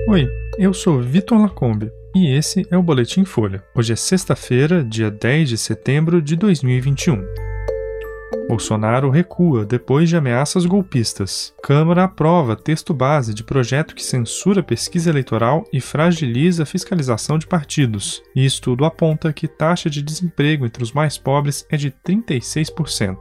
Oi, eu sou Vitor Lacombe e esse é o Boletim Folha. Hoje é sexta-feira, dia 10 de setembro de 2021. Bolsonaro recua depois de ameaças golpistas. Câmara aprova texto base de projeto que censura pesquisa eleitoral e fragiliza a fiscalização de partidos. E estudo aponta que taxa de desemprego entre os mais pobres é de 36%.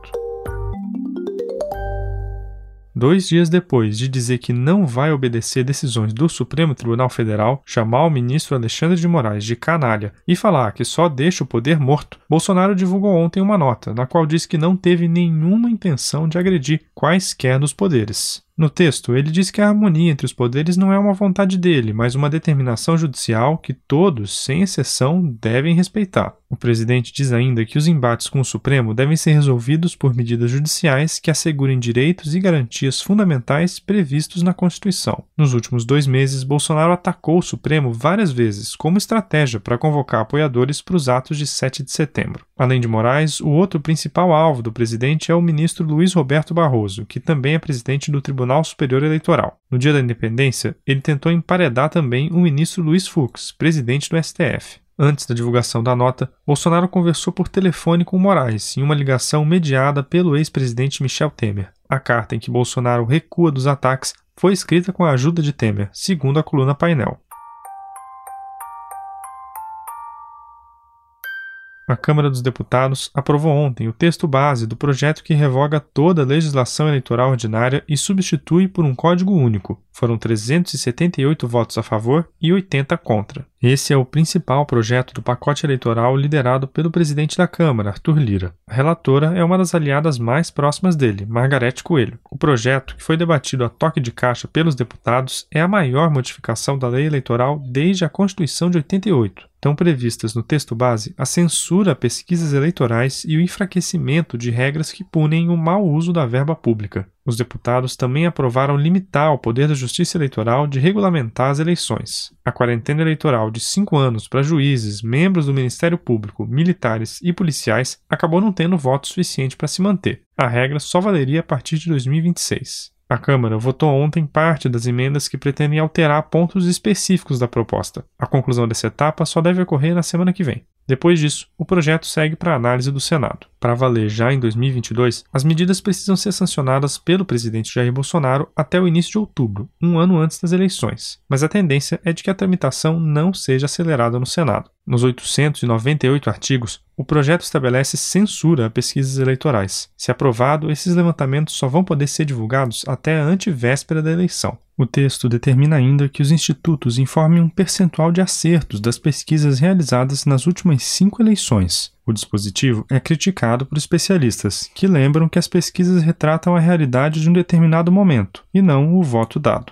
2 dias depois de dizer que não vai obedecer decisões do Supremo Tribunal Federal, chamar o ministro Alexandre de Moraes de canalha e falar que só deixa o poder morto, Bolsonaro divulgou ontem uma nota na qual diz que não teve nenhuma intenção de agredir quaisquer dos poderes. No texto, ele diz que a harmonia entre os poderes não é uma vontade dele, mas uma determinação judicial que todos, sem exceção, devem respeitar. O presidente diz ainda que os embates com o Supremo devem ser resolvidos por medidas judiciais que assegurem direitos e garantias fundamentais previstos na Constituição. Nos últimos 2 meses, Bolsonaro atacou o Supremo várias vezes como estratégia para convocar apoiadores para os atos de 7 de setembro. Além de Moraes, o outro principal alvo do presidente é o ministro Luiz Roberto Barroso, que também é presidente do Tribunal Superior Eleitoral. No dia da independência, ele tentou emparedar também o ministro Luiz Fux, presidente do STF. Antes da divulgação da nota, Bolsonaro conversou por telefone com Moraes em uma ligação mediada pelo ex-presidente Michel Temer. A carta em que Bolsonaro recua dos ataques foi escrita com a ajuda de Temer, segundo a coluna Painel. A Câmara dos Deputados aprovou ontem o texto base do projeto que revoga toda a legislação eleitoral ordinária e substitui por um código único. Foram 378 votos a favor e 80 contra. Esse é o principal projeto do pacote eleitoral liderado pelo presidente da Câmara, Arthur Lira. A relatora é uma das aliadas mais próximas dele, Margarete Coelho. O projeto, que foi debatido a toque de caixa pelos deputados, é a maior modificação da lei eleitoral desde a Constituição de 88. Estão previstas no texto base a censura a pesquisas eleitorais e o enfraquecimento de regras que punem o mau uso da verba pública. Os deputados também aprovaram limitar o poder da Justiça Eleitoral de regulamentar as eleições. A quarentena eleitoral de 5 anos para juízes, membros do Ministério Público, militares e policiais acabou não tendo voto suficiente para se manter. A regra só valeria a partir de 2026. A Câmara votou ontem parte das emendas que pretendem alterar pontos específicos da proposta. A conclusão dessa etapa só deve ocorrer na semana que vem. Depois disso, o projeto segue para a análise do Senado. Para valer já em 2022, as medidas precisam ser sancionadas pelo presidente Jair Bolsonaro até o início de outubro, um ano antes das eleições. Mas a tendência é de que a tramitação não seja acelerada no Senado. Nos 898 artigos, o projeto estabelece censura a pesquisas eleitorais. Se aprovado, esses levantamentos só vão poder ser divulgados até a antevéspera da eleição. O texto determina ainda que os institutos informem um percentual de acertos das pesquisas realizadas nas últimas 5 eleições. O dispositivo é criticado por especialistas, que lembram que as pesquisas retratam a realidade de um determinado momento, e não o voto dado.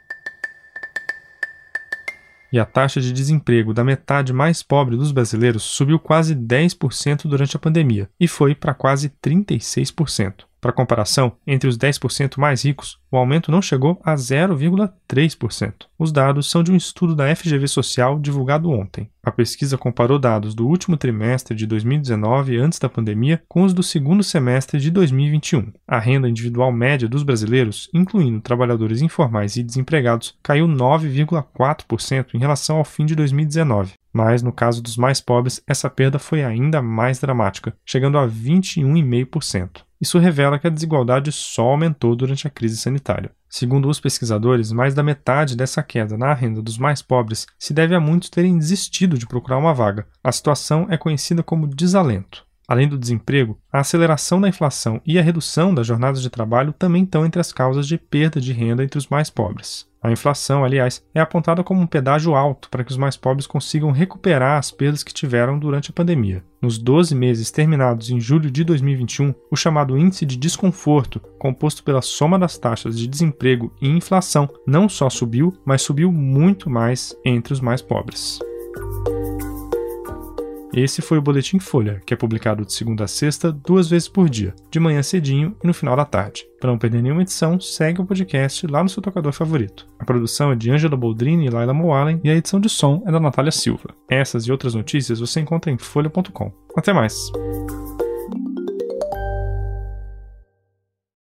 E a taxa de desemprego da metade mais pobre dos brasileiros subiu quase 10% durante a pandemia, e foi para quase 36%. Para comparação, entre os 10% mais ricos, o aumento não chegou a 0,3%. Os dados são de um estudo da FGV Social divulgado ontem. A pesquisa comparou dados do último trimestre de 2019, antes da pandemia, com os do segundo semestre de 2021. A renda individual média dos brasileiros, incluindo trabalhadores informais e desempregados, caiu 9,4% em relação ao fim de 2019. Mas, no caso dos mais pobres, essa perda foi ainda mais dramática, chegando a 21,5%. Isso revela que a desigualdade só aumentou durante a crise sanitária. Segundo os pesquisadores, mais da metade dessa queda na renda dos mais pobres se deve a muitos terem desistido de procurar uma vaga. A situação é conhecida como desalento. Além do desemprego, a aceleração da inflação e a redução das jornadas de trabalho também estão entre as causas de perda de renda entre os mais pobres. A inflação, aliás, é apontada como um pedágio alto para que os mais pobres consigam recuperar as perdas que tiveram durante a pandemia. Nos 12 meses terminados em julho de 2021, o chamado índice de desconforto, composto pela soma das taxas de desemprego e inflação, não só subiu, mas subiu muito mais entre os mais pobres. Esse foi o Boletim Folha, que é publicado de segunda a sexta, 2 vezes por dia, de manhã cedinho e no final da tarde. Para não perder nenhuma edição, segue o podcast lá no seu tocador favorito. A produção é de Ângela Boldrini e Laila Moalen e a edição de som é da Natália Silva. Essas e outras notícias você encontra em folha.com. Até mais!